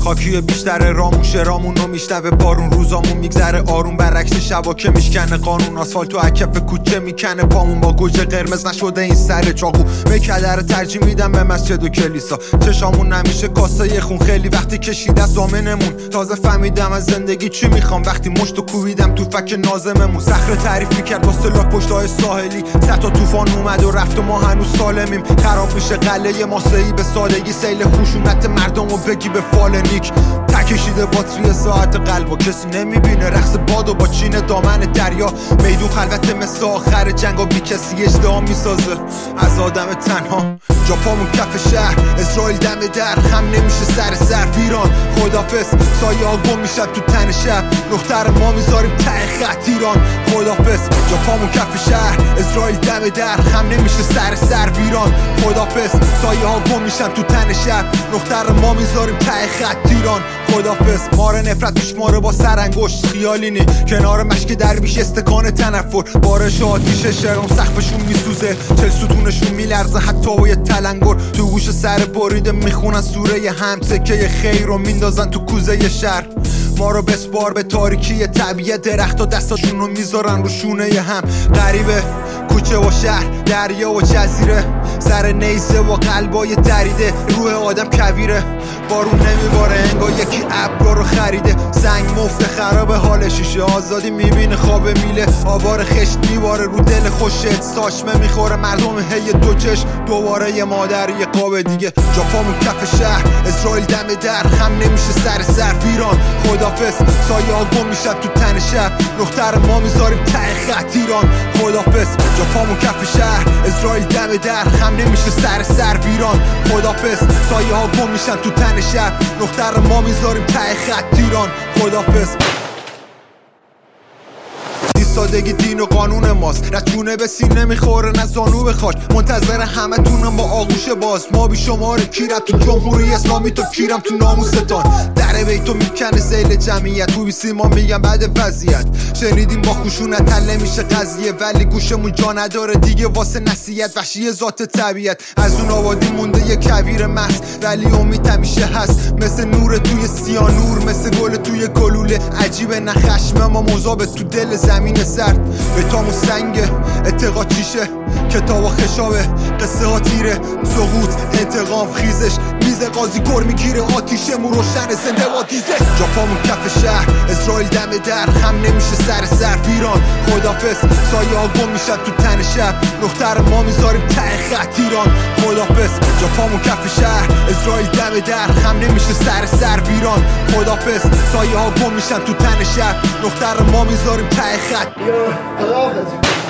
خاکی بیشتر رامونو میشنوه بارون، روزامون میگذره آروم برعکس شبا که میشکنه قانون. آسفالتو اکف کوچه میکنه پامون با گوجه قرمز نشده این سر چاقو. مکدر ترجیح میدم به مسجد و کلیسا، چشامون نمیشه کاسه خون خیلی وقتی کشید از دامنمون. تازه فهمیدم از زندگی چی میخوام وقتی مشتو کوبیدم تو فک نازممون. صخره تعریف میکرد با سلاح پشتای ساحلی، صد تا طوفان اومد و رفت و ما هنوز سالمیم. خراب میشه قلعه ماسه‌ای به سادگی، سیل خشونت مردم و بگی به فالنیک. تکشیده باتری ساعت قلب و کسی نمیبینه، رقص بادو با چین دامن دریا. میدون خلوت مثل آخر جنگ و بی کسی اشتها میسازه از آدم تنها. جا پامون کف شهر، اسرائیل دم در، خم نمیشه سر ایران. خدافظ سایه ها گم میشن تو تن شب، دختر ما میذاریم ته خط ایران. خدافظ جا پامون کف شهر، اسرائیل دم در، خم نمیشه سر ایران. خدافظ سایه ها گم میشن تو تن شب، دختر ما میذاریم ته خط ایران. خدافظ مار نفرت میشماره با سرانگشت، خیالینی کنار مشک دربیش استکان تنفر. بارش آتیش شهرام سقفشون میسوزه، 40 ستونشون میلرزه حتی با یه تلنگر. تو گوش سر بریده میخونن سوره هم، سکه خیر رو میندازن تو کوزه شهر. ما رو بسپار به تاریکی طبیعت، درخت و دستاشون رو میذارن رو شونه هم. غریبه کوچه و شهر، دریا و جزیره، سر نیزه و قلبای دریده. روح آدم کویره، بارون نمیباره انگار یکی ابرا رو خریده. سنگ مفت خراب حال شیشه، آزادی میبینه خواب میله. آوار خشت میباره رو دل خوشت، ساشمه میخوره مردم هی دو چشم. دوباره یه مادر یه قاب دیگه، جا پامون کف شهر، اسرائیل دم در، خم نمیشه سر ایران. خدافظ سایه ها گم میشن تو تن شب، دختر ما میذاریم ته خط ایران. خدافظ جا پامون کف شهر، اسرائیل دم در، خم نمیشه سر ایران. خدافظ سایه ها گم میشن تو تن شب، دختر ما میذاریم ته خط ایران. خدافظ سادگی دین و قانون ماست، نه چونه به سینه میخوره نه زانو به خاک. منتظر همه تونم با آغوش باز، ما بی شماره کیرم تو جمهوری اسلامی، تو کیرم تو ناموستان. در بیتو میکنه سیل جمعیت، تو بیسی ما میگم بعد وضعیت. شنیدیم با خشونت حل نمیشه قضیه، ولی گوشمون جا نداره دیگه واسه نصیحت. وحشی ذات طبیعت، از اون آبادی مونده یه کویر محض، ولی امید همیشه هست. مثل نور توی سیانور، مثل گل توی گلوله. عجیبه نه خشم ما مذابه تو دل زمین سرد. به تامو سنگه اعتقاد چیشه، کتاب و خشابه قصه ها تیره. سقوط انتقام خیزش، میز قاضی گر میگیره آتیشمون روشن زنده با دیزه. جا پامون کف شهر، اسرائیل دم در، خم نمیشه سر ایران. خدافظ سایه ها گم میشن تو تن شب، دختر ما میذاریم ته خط ایران. خدافظ جا پامون کف شهر، اسرائیل دم در، خم نمیشه سر ایران. خدافظ سایه ها گم میشن تو تن شب، دختر ما میذاریم ته خط. خداحافظ.